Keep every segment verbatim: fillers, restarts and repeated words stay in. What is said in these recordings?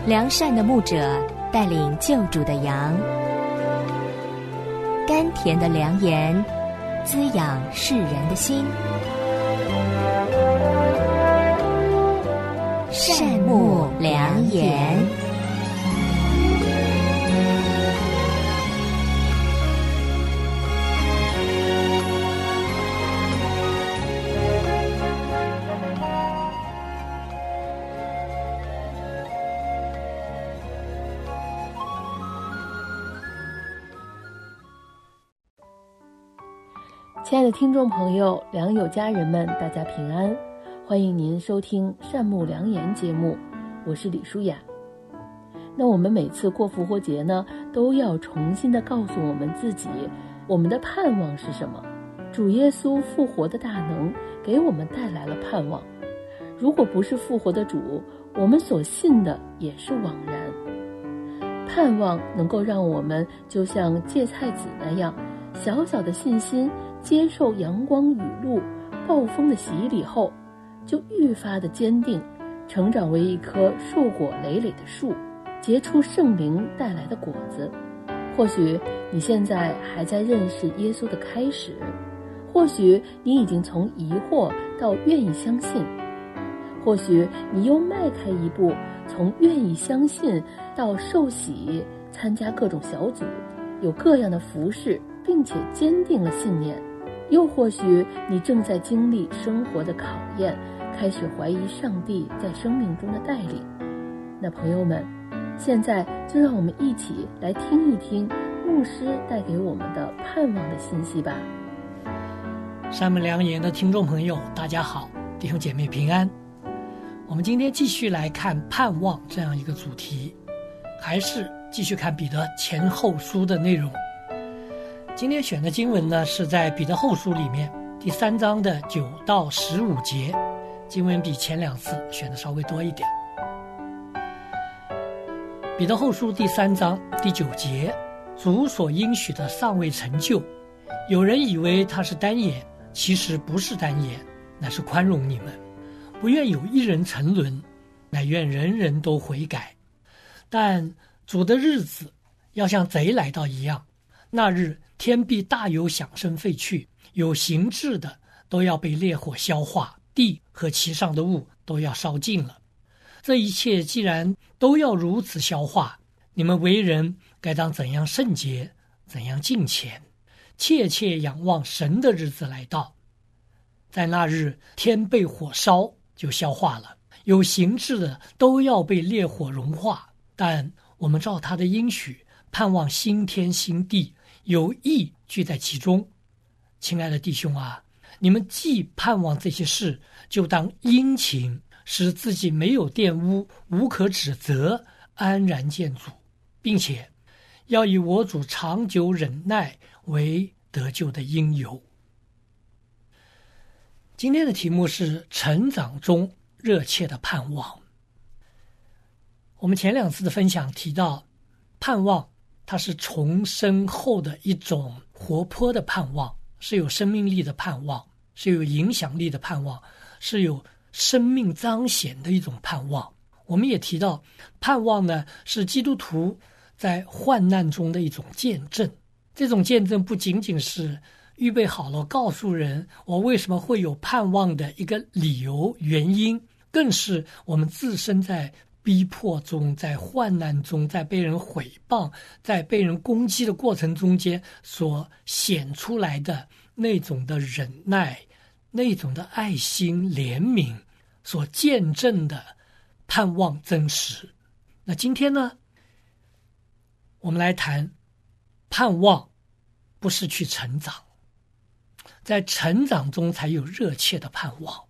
良善的牧者带领救主的羊，甘甜的良言滋养世人的心。善牧良言。 亲爱的听众朋友、良友家人们，大家平安，欢迎您收听善牧良言节目，我是李舒雅。那我们每次过复活节呢，都要重新的告诉我们自己，我们的盼望是什么？主耶稣复活的大能给我们带来了盼望，如果不是复活的主，我们所信的也是枉然。盼望能够让我们就像芥菜籽那样，小小的信心接受阳光雨露暴风的洗礼后，就愈发的坚定，成长为一棵树果累累的树，结出圣灵带来的果子。或许你现在还在认识耶稣的开始，或许你已经从疑惑到愿意相信，或许你又迈开一步，从愿意相信到受洗，参加各种小组，有各样的服事，并且坚定了信念。又或许你正在经历生活的考验，开始怀疑上帝在生命中的带领。那朋友们，现在就让我们一起来听一听牧师带给我们的盼望的信息吧。 善牧良言的听众朋友，大家好，弟兄姐妹平安。我们今天继续来看盼望这样一个主题，还是继续看彼得前后书的内容。今天选的经文呢，是在彼得后书里面第三章的九到十五节，经文比前两次选的稍微多一点。彼得后书第三章第九节，主所应许的尚未成就，有人以为他是单言，其实不是单言，乃是宽容你们，不愿有一人沉沦，乃愿人人都悔改。但主的日子要像贼来到一样，那日天必大有响声废去，有形质的都要被烈火消化，地和其上的物都要烧尽了。这一切既然都要如此消化，你们为人该当怎样圣洁，怎样敬虔，切切仰望神的日子来到。在那日天被火烧就消化了，有形质的都要被烈火融化，但我们照他的应许盼望新天新地，有义聚在其中。亲爱的弟兄啊，你们既盼望这些事，就当殷勤，使自己没有玷污，无可指责，安然见主，并且要以我主长久忍耐为得救的因由。今天的题目是成长中热切的盼望。我们前两次的分享提到，盼望它是重生后的一种活泼的盼望，是有生命力的盼望，是有影响力的盼望，是有生命彰显的一种盼望。我们也提到，盼望呢是基督徒在患难中的一种见证。这种见证不仅仅是预备好了告诉人我为什么会有盼望的一个理由原因，更是我们自身在逼迫中，在患难中，在被人毁谤，在被人攻击的过程中间所显出来的那种的忍耐，那种的爱心怜悯，所见证的盼望真实。那今天呢，我们来谈盼望不是去成长，在成长中才有热切的盼望。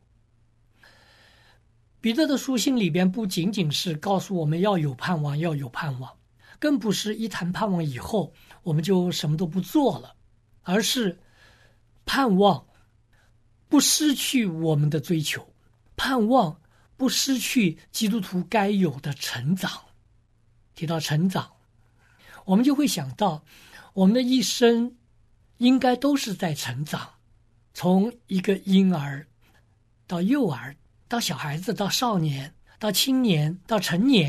彼得的书信里边不仅仅是告诉我们要有盼望，要有盼望，更不是一谈盼望以后我们就什么都不做了，而是盼望不失去我们的追求，盼望不失去基督徒该有的成长。提到成长，我们就会想到我们的一生应该都是在成长，从一个婴儿到幼儿，到小孩子，到少年，到青年，到成年，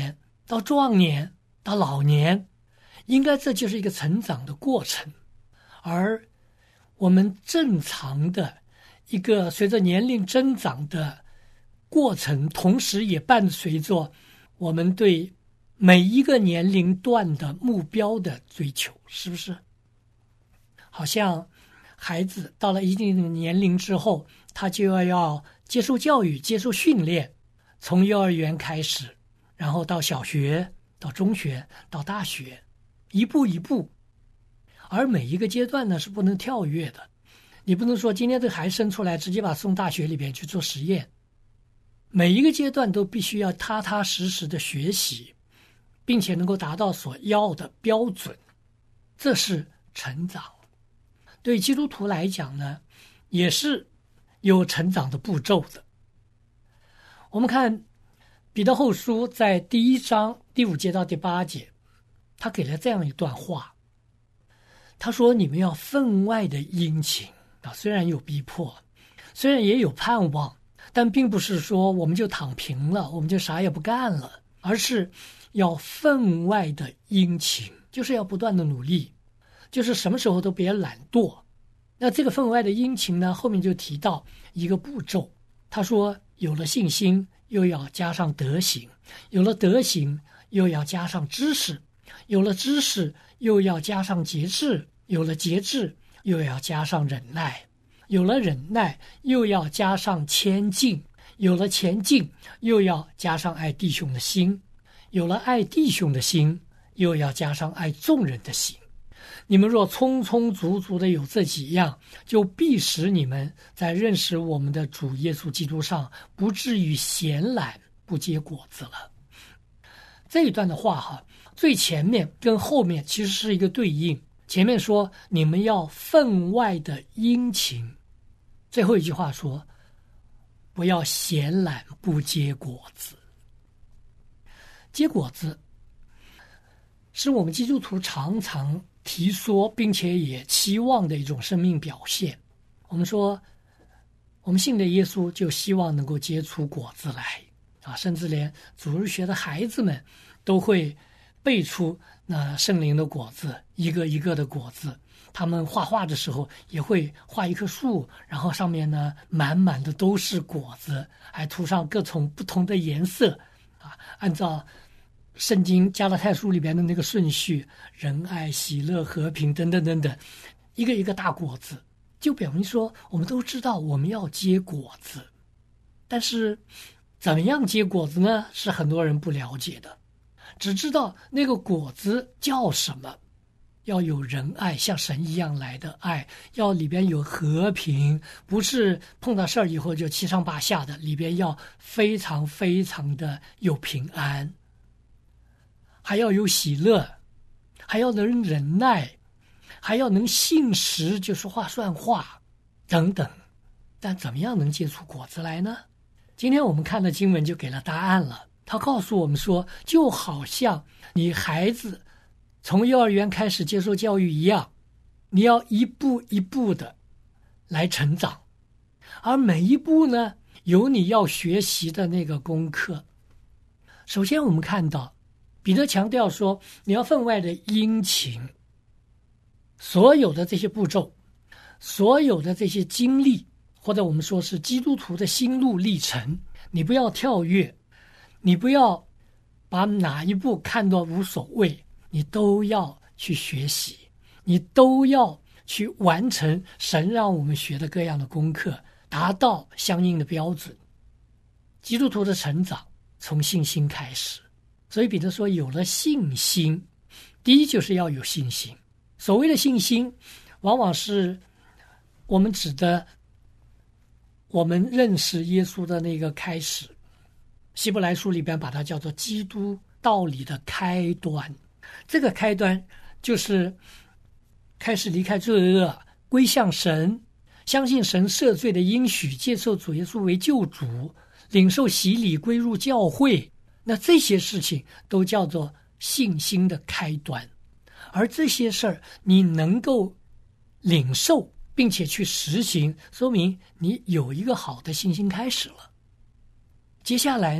到壮年，到老年，应该这就是一个成长的过程。而我们正常的一个随着年龄增长的过程，同时也伴随着我们对每一个年龄段的目标的追求，是不是？好像孩子到了一定的年龄之后，他就要要接受教育，接受训练，从幼儿园开始，然后到小学，到中学，到大学，一步一步。而每一个阶段呢是不能跳跃的，你不能说今天这个孩子生出来直接把他送大学里边去做实验。每一个阶段都必须要踏踏实实的学习，并且能够达到所要的标准，这是成长。对基督徒来讲呢，也是有成长的步骤的。我们看彼得后书在第一章第五节到第八节，他给了这样一段话，他说：你们要分外的殷勤啊，虽然有逼迫，虽然也有盼望，但并不是说我们就躺平了，我们就啥也不干了，而是要分外的殷勤，就是要不断的努力，就是什么时候都别懒惰。那这个分外的殷勤呢，后面就提到一个步骤，他说有了信心又要加上德行，有了德行又要加上知识，有了知识又要加上节制，有了节制又要加上忍耐，有了忍耐又要加上谦敬，有了谦敬又要加上爱弟兄的心，有了爱弟兄的心又要加上爱众人的心。你们若充充足足的有这几样，就必使你们在认识我们的主耶稣基督上不至于闲懒不结果子了。这一段的话哈，最前面跟后面其实是一个对应，前面说你们要分外的殷勤，最后一句话说不要闲懒不结果子。结果子是我们基督徒常常提说并且也期望的一种生命表现。我们说我们信的耶稣就希望能够结出果子来啊，甚至连主日学的孩子们都会背出那圣灵的果子，一个一个的果子。他们画画的时候也会画一棵树，然后上面呢满满的都是果子，还涂上各种不同的颜色啊，按照圣经加拉太书里边的那个顺序，仁爱、喜乐、和平等等等等，一个一个大果子，就表明说我们都知道我们要结果子。但是怎么样结果子呢？是很多人不了解的，只知道那个果子叫什么，要有仁爱，像神一样来的爱，要里边有和平，不是碰到事儿以后就七上八下的，里边要非常非常的有平安，还要有喜乐，还要能忍耐，还要能信实，就说话算话等等。但怎么样能结出果子来呢？今天我们看的经文就给了答案了。他告诉我们说，就好像你孩子从幼儿园开始接受教育一样，你要一步一步的来成长，而每一步呢，有你要学习的那个功课。首先我们看到彼得强调说，你要分外的殷勤，所有的这些步骤，所有的这些经历，或者我们说是基督徒的心路历程，你不要跳跃，你不要把哪一步看作无所谓，你都要去学习，你都要去完成神让我们学的各样的功课，达到相应的标准。基督徒的成长从信心开始，所以彼得说有了信心，第一就是要有信心。所谓的信心往往是我们指的我们认识耶稣的那个开始，希伯来书里边把它叫做基督道理的开端。这个开端就是开始离开罪恶，归向神，相信神赦罪的应许，接受主耶稣为救主，领受洗礼，归入教会。那这些事情都叫做信心的开端。而这些事儿你能够领受并且去实行，说明你有一个好的信心开始了。接下来呢，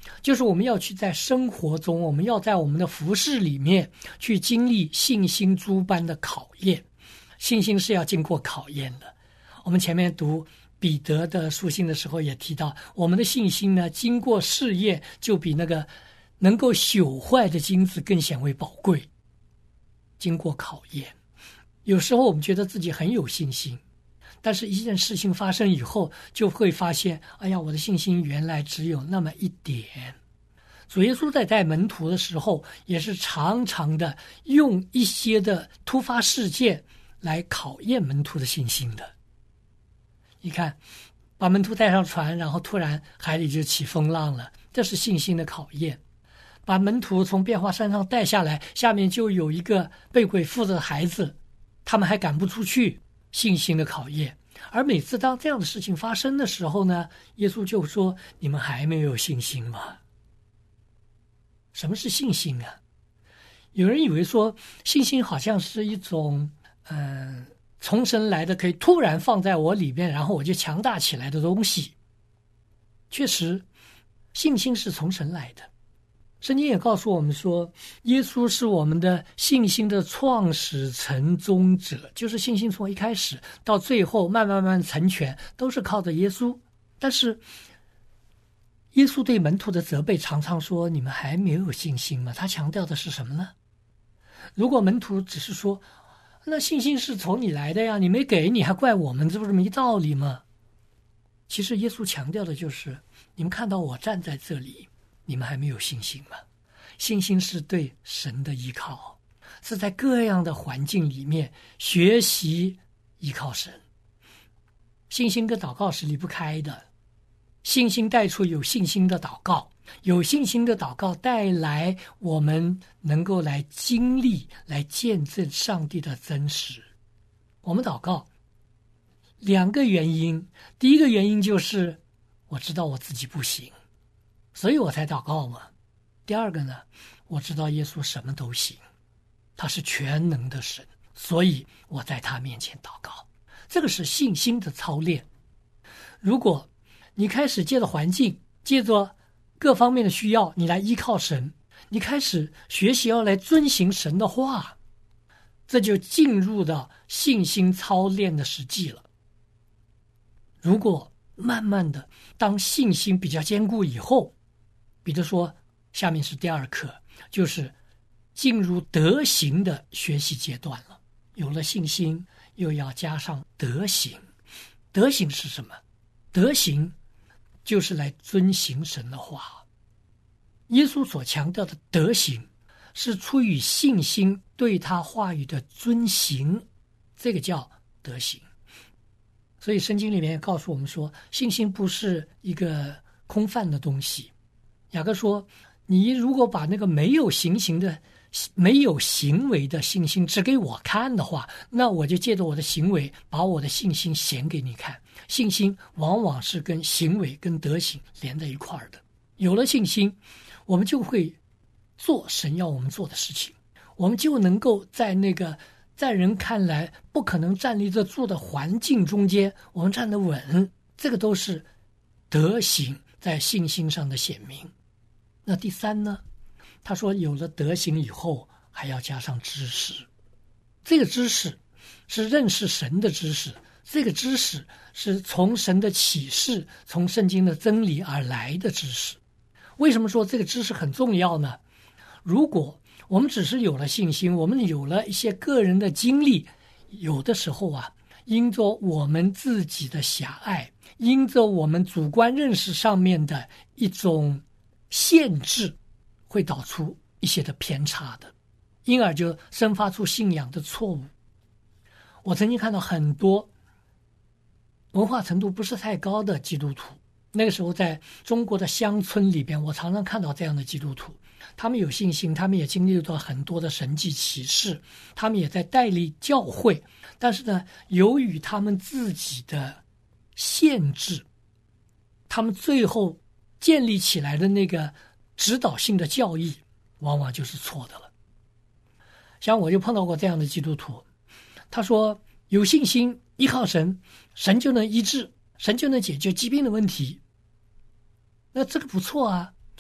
就是我们要去在生活中，我们要在我们的服事里面去经历信心诸般的考验。信心是要经过考验的。我们前面读彼得的书信的时候也提到，我们的信心呢，经过试验，就比那个能够朽坏的金子更显为宝贵。经过考验，有时候我们觉得自己很有信心，但是一件事情发生以后，就会发现，哎呀，我的信心原来只有那么一点。主耶稣在带门徒的时候，也是常常的用一些的突发事件来考验门徒的信心的。你看，把门徒带上船，然后突然海里就起风浪了，这是信心的考验。把门徒从变化山上带下来，下面就有一个被鬼附着的孩子，他们还赶不出去，信心的考验。而每次当这样的事情发生的时候呢，耶稣就说，你们还没有信心吗？什么是信心啊？有人以为说信心好像是一种嗯、呃，从神来的，可以突然放在我里面，然后我就强大起来的东西。确实，信心是从神来的。圣经也告诉我们说，耶稣是我们的信心的创始成终者，就是信心从一开始到最后慢慢慢慢成全，都是靠着耶稣。但是耶稣对门徒的责备常常说，你们还没有信心吗？他强调的是什么呢？如果门徒只是说，那信心是从你来的呀，你没给，你还怪我们，这不是没道理吗？其实耶稣强调的就是，你们看到我站在这里，你们还没有信心吗？信心是对神的依靠，是在各样的环境里面学习依靠神。信心跟祷告是离不开的，信心带出有信心的祷告，有信心的祷告带来我们能够来经历，来见证上帝的真实。我们祷告两个原因，第一个原因就是我知道我自己不行，所以我才祷告嘛。第二个呢，我知道耶稣什么都行，他是全能的神，所以我在他面前祷告。这个是信心的操练。如果你开始借着环境，借着各方面的需要，你来依靠神，你开始学习要来遵行神的话，这就进入到信心操练的实际了。如果慢慢的当信心比较坚固以后，彼得说下面是第二课，就是进入德行的学习阶段了。有了信心，又要加上德行。德行是什么？德行就是来遵行神的话。耶稣所强调的德行是出于信心对他话语的遵行，这个叫德行。所以圣经里面告诉我们说，信心不是一个空泛的东西。雅各说，你如果把那个没有行行的没有行为的信心只给我看的话，那我就借着我的行为把我的信心显给你看。信心往往是跟行为跟德行连在一块儿的。有了信心，我们就会做神要我们做的事情，我们就能够在那个在人看来不可能站立得住的环境中间，我们站得稳。这个都是德行在信心上的显明。那第三呢，他说有了德行以后还要加上知识。这个知识是认识神的知识，这个知识是从神的启示，从圣经的真理而来的知识。为什么说这个知识很重要呢？如果我们只是有了信心，我们有了一些个人的经历，有的时候啊，因着我们自己的狭隘，因着我们主观认识上面的一种限制，会导出一些的偏差的，因而就生发出信仰的错误。我曾经看到很多文化程度不是太高的基督徒，那个时候在中国的乡村里边，我常常看到这样的基督徒，他们有信心，他们也经历到很多的神迹奇事，他们也在带领教会，但是呢，由于他们自己的限制，他们最后建立起来的那个指导性的教义往往就是错的了。像我就碰到过这样的基督徒，他说有信心依靠神，神就能医治，神就能解决疾病的问题。那这个不错啊，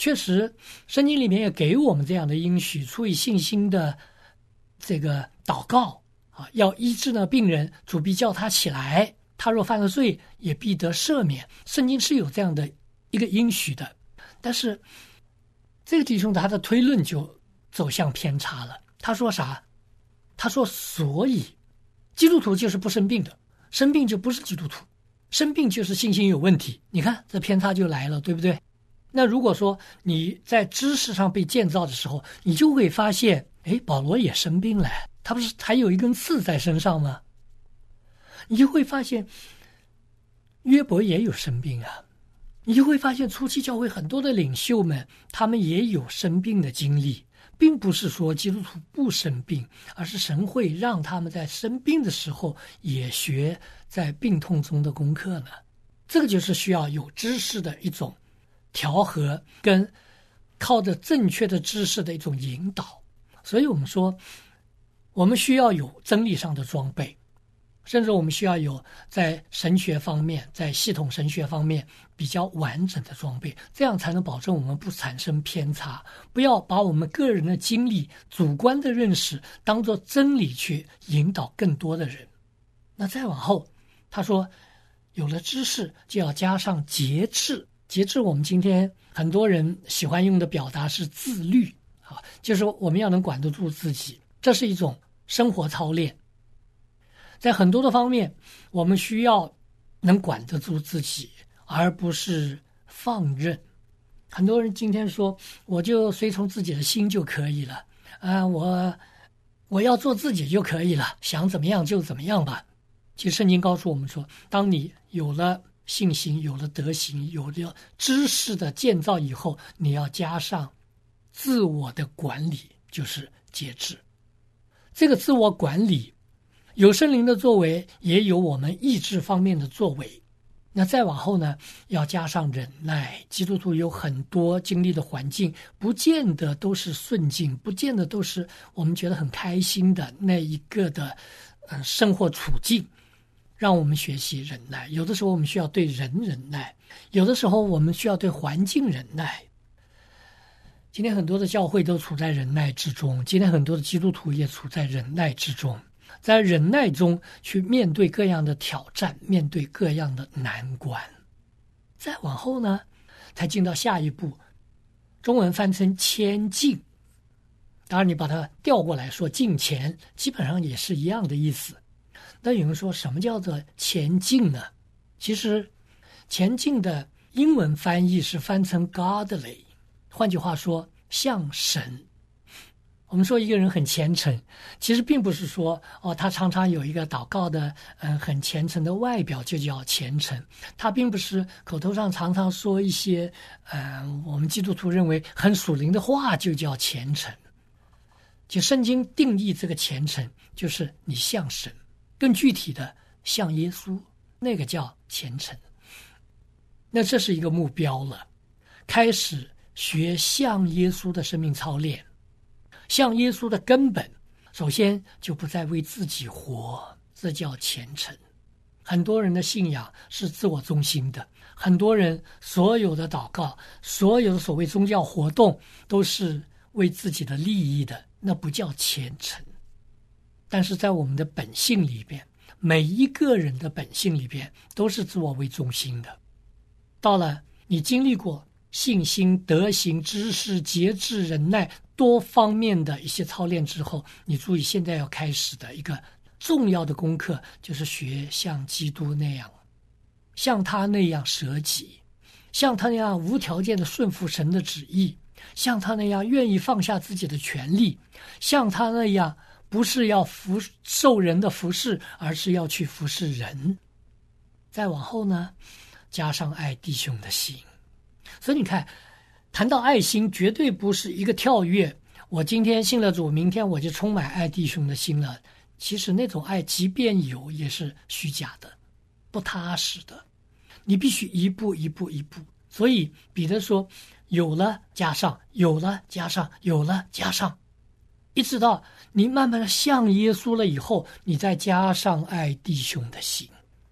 确实圣经里面也给我们这样的应许，出于信心的这个祷告啊，要医治呢病人，主必叫他起来，他若犯了罪也必得赦免。圣经是有这样的一个应许的，但是这个弟兄他的推论就走向偏差了。他说啥？他说所以基督徒就是不生病的，生病就不是基督徒，生病就是信心有问题。你看这偏差就来了，对不对？那如果说你在知识上被建造的时候，你就会发现，诶，保罗也生病了，他不是还有一根刺在身上吗？你就会发现约伯也有生病啊，你就会发现初期教会很多的领袖们，他们也有生病的经历，并不是说基督徒不生病，而是神会让他们在生病的时候也学在病痛中的功课呢。这个就是需要有知识的一种调和，跟靠着正确的知识的一种引导。所以我们说我们需要有真理上的装备，甚至我们需要有在神学方面，在系统神学方面比较完整的装备，这样才能保证我们不产生偏差，不要把我们个人的经历、主观的认识当作真理去引导更多的人。那再往后他说有了知识就要加上节制。节制我们今天很多人喜欢用的表达是自律啊，就是我们要能管得住自己，这是一种生活操练。在很多的方面我们需要能管得住自己，而不是放任。很多人今天说我就随从自己的心就可以了啊，我我要做自己就可以了，想怎么样就怎么样吧。其实圣经告诉我们说，当你有了信心，有了德行，有了知识的建造以后，你要加上自我的管理，就是节制。这个自我管理有圣灵的作为，也有我们意志方面的作为。那再往后呢，要加上忍耐。基督徒有很多经历的环境，不见得都是顺境，不见得都是我们觉得很开心的那一个的呃生活处境，让我们学习忍耐。有的时候我们需要对人忍耐，有的时候我们需要对环境忍耐。今天很多的教会都处在忍耐之中，今天很多的基督徒也处在忍耐之中，在忍耐中去面对各样的挑战，面对各样的难关。再往后呢，才进到下一步，中文翻成谦敬。当然你把它调过来说敬虔，基本上也是一样的意思。那有人说什么叫做前进呢？其实前进的英文翻译是翻成 godly， 换句话说像神。我们说一个人很虔诚，其实并不是说哦，他常常有一个祷告的嗯很虔诚的外表就叫虔诚，他并不是口头上常常说一些嗯我们基督徒认为很属灵的话就叫虔诚。就圣经定义这个虔诚，就是你像神，更具体的像耶稣，那个叫虔诚。那这是一个目标了，开始学像耶稣的生命操练。像耶稣的根本，首先就不再为自己活，这叫虔诚。很多人的信仰是自我中心的，很多人所有的祷告，所有的所谓宗教活动都是为自己的利益的，那不叫虔诚。但是在我们的本性里边，每一个人的本性里边都是自我为中心的。到了你经历过信心、德行、知识、节制、忍耐多方面的一些操练之后，你注意现在要开始的一个重要的功课，就是学像基督那样，像他那样舍己，像他那样无条件的顺服神的旨意，像他那样愿意放下自己的权利，像他那样不是要服受人的服侍，而是要去服侍人。再往后呢，加上爱弟兄的心。所以你看，谈到爱心绝对不是一个跳跃，我今天信了主，明天我就充满爱弟兄的心了。其实那种爱即便有也是虚假的，不踏实的，你必须一步一步一步。所以彼得说有了加上，有了加上，有了加上，一直到你慢慢的像耶稣了以后，你再加上爱弟兄的心，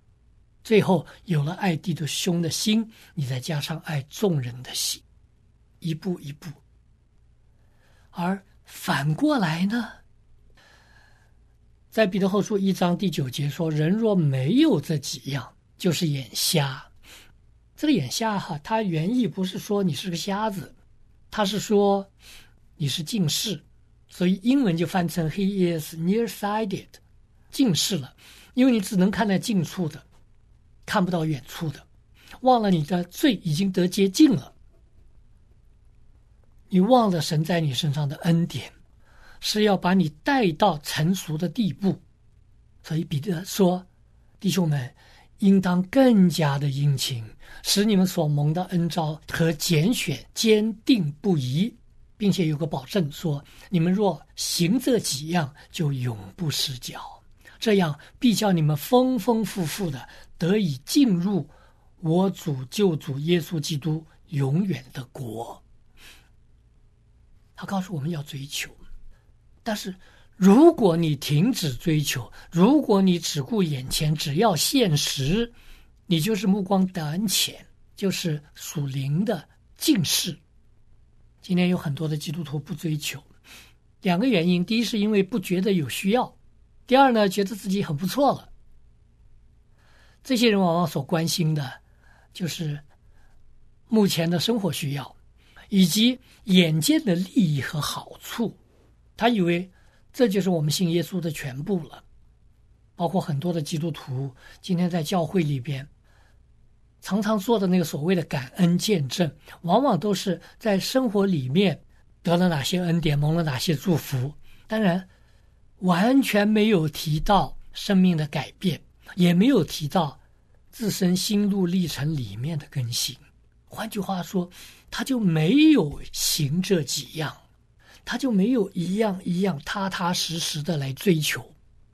最后有了爱弟兄的心，你再加上爱众人的心。 一步一步。而反过来呢，在彼得后书一章第九节说，人若没有这几样，就是眼瞎。这个眼瞎哈，它原意不是说你是个瞎子，它是说你是近视，所以英文就翻成 He is nearsighted， 近视了，因为你只能看到近处的，看不到远处的，忘了你的罪已经得洁净了，你忘了神在你身上的恩典是要把你带到成熟的地步。所以彼得说，弟兄们应当更加的殷勤，使你们所蒙的恩召和拣选坚定不移，并且有个保证说，你们若行这几样，就永不失脚，这样必叫你们丰丰富富的得以进入我主救主耶稣基督永远的国。他告诉我们要追求，但是如果你停止追求，如果你只顾眼前，只要现实，你就是目光短浅，就是属灵的近视。今天有很多的基督徒不追求，两个原因，第一是因为不觉得有需要，第二呢，觉得自己很不错了。这些人往往所关心的就是目前的生活需要，以及眼见的利益和好处，他以为这就是我们信耶稣的全部了。包括很多的基督徒今天在教会里边常常做的那个所谓的感恩见证，往往都是在生活里面得了哪些恩典，蒙了哪些祝福，当然完全没有提到生命的改变，也没有提到自身心路历程里面的更新。换句话说，他就没有行这几样，他就没有一样一样踏踏实实的来追求。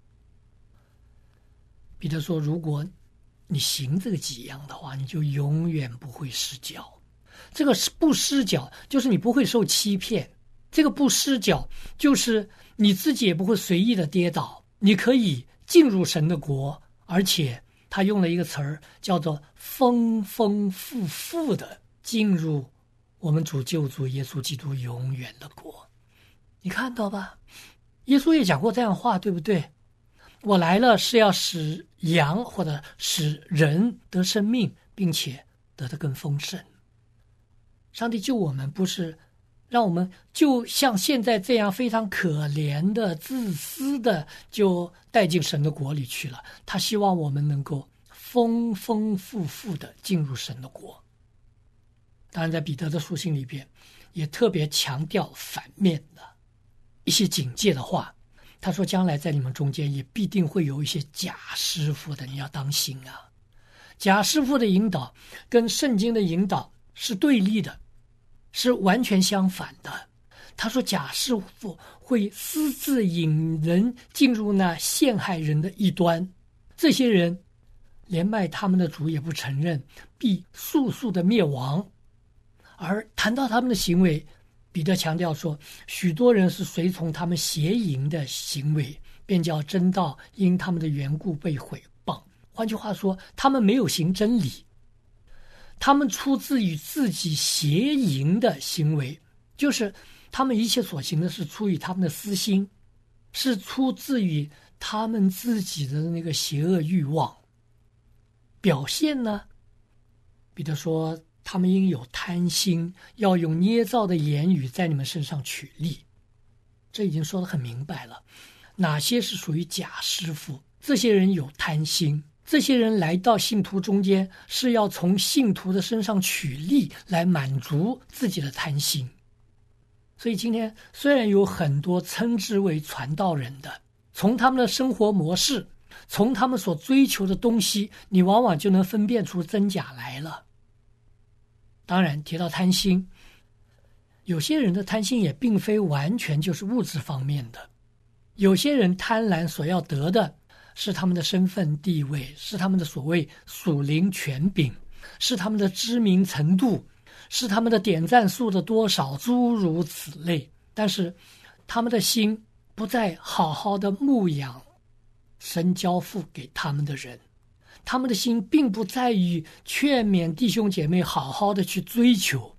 彼得说，如果你行这个几样的话，你就永远不会失脚。这个不失脚就是你不会受欺骗，这个不失脚就是你自己也不会随意的跌倒，你可以进入神的国，而且他用了一个词儿叫做丰丰富富的进入我们主救主耶稣基督永远的国。你看到吧，耶稣也讲过这样的话，对不对？我来了是要使羊或者使人得生命，并且得得更丰盛。上帝救我们不是让我们就像现在这样非常可怜的自私的就带进神的国里去了，他希望我们能够丰丰富富的进入神的国。当然在彼得的书信里边也特别强调反面的一些警戒的话，他说将来在你们中间也必定会有一些假师傅的，你要当心啊。假师傅的引导跟圣经的引导是对立的，是完全相反的。他说假师傅会私自引人进入那陷害人的异端，这些人连卖他们的主也不承认，必速速的灭亡。而谈到他们的行为，彼得强调说，许多人是随从他们邪淫的行为，便叫真道因他们的缘故被毁谤。换句话说，他们没有行真理，他们出自于自己邪淫的行为，就是他们一切所行的是出于他们的私心，是出自于他们自己的那个邪恶欲望。表现呢，彼得说他们应有贪心，要用捏造的言语在你们身上取利。这已经说得很明白了，哪些是属于假师傅。这些人有贪心，这些人来到信徒中间是要从信徒的身上取利，来满足自己的贪心。所以今天虽然有很多称之为传道人的，从他们的生活模式，从他们所追求的东西，你往往就能分辨出真假来了。当然提到贪心，有些人的贪心也并非完全就是物质方面的，有些人贪婪所要得的是他们的身份地位，是他们的所谓属灵权柄，是他们的知名程度，是他们的点赞数的多少，诸如此类。但是他们的心不再好好的牧养神交付给他们的人，他们的心并不在于劝勉弟兄姐妹好好的去追求，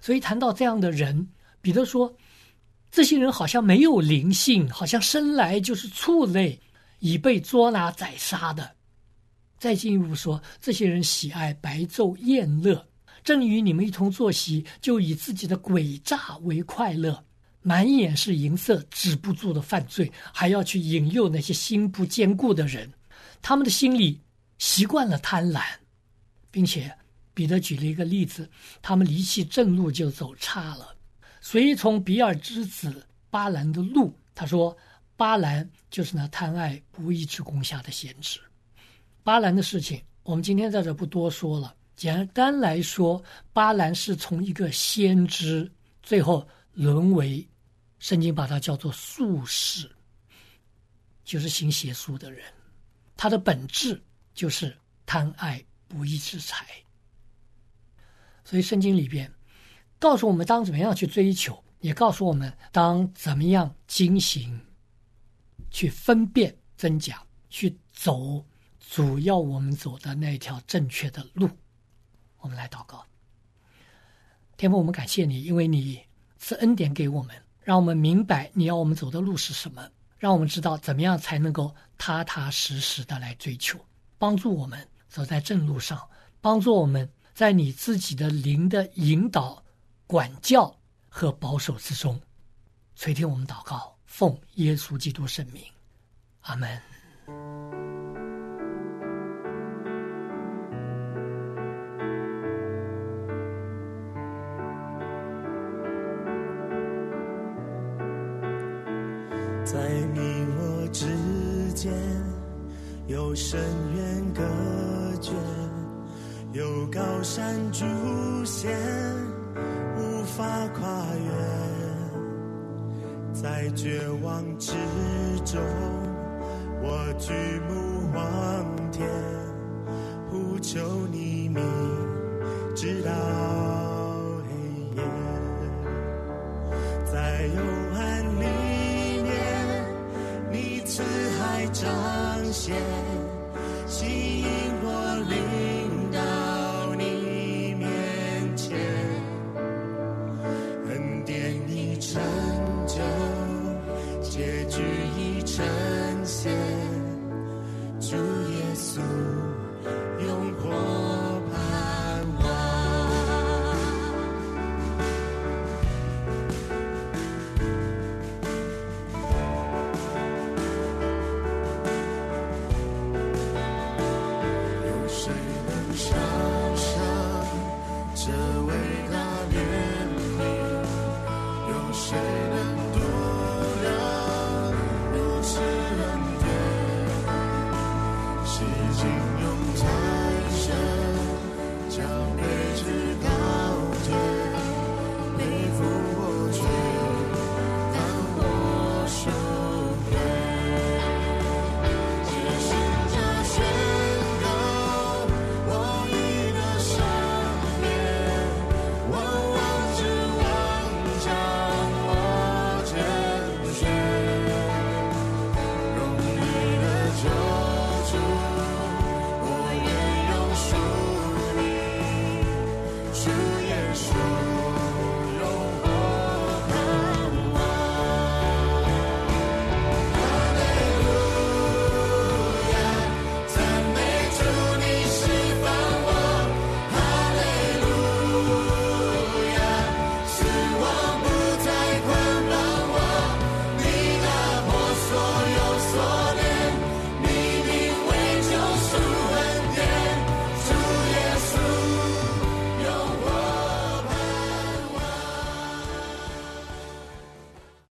所以谈到这样的人，彼得说，这些人好像没有灵性，好像生来就是畜类，已被捉拿宰杀的。再进一步说，这些人喜爱白昼宴乐，正与你们一同坐席，就以自己的诡诈为快乐，满眼是银色，止不住的犯罪，还要去引诱那些心不坚固的人。他们的心里习惯了贪婪，并且彼得举了一个例子，他们离弃正路就走差了，随从比尔之子巴兰的路。他说巴兰就是那贪爱不义之功下的先知。巴兰的事情我们今天在这不多说了，简单来说，巴兰是从一个先知最后沦为，圣经把它叫做术士，就是行邪术的人。他的本质就是贪爱不义之财。所以圣经里边告诉我们当怎么样去追求，也告诉我们当怎么样精行，去分辨真假，去走主要我们走的那条正确的路。我们来祷告。天父，我们感谢你，因为你赐恩典给我们，让我们明白你要我们走的路是什么，让我们知道怎么样才能够踏踏实实的来追求，帮助我们走在正路上，帮助我们在你自己的灵的引导、管教和保守之中。垂听我们祷告，奉耶稣基督圣名，阿们。 在你我之间有深渊隔绝，有高山阻险无法跨越，在绝望之中我举目望天，呼求你名直到黑夜，在幽暗里慈海彰显，吸引我领到你面前，恩典已成就，结局已呈现，主耶稣永活盼望。 主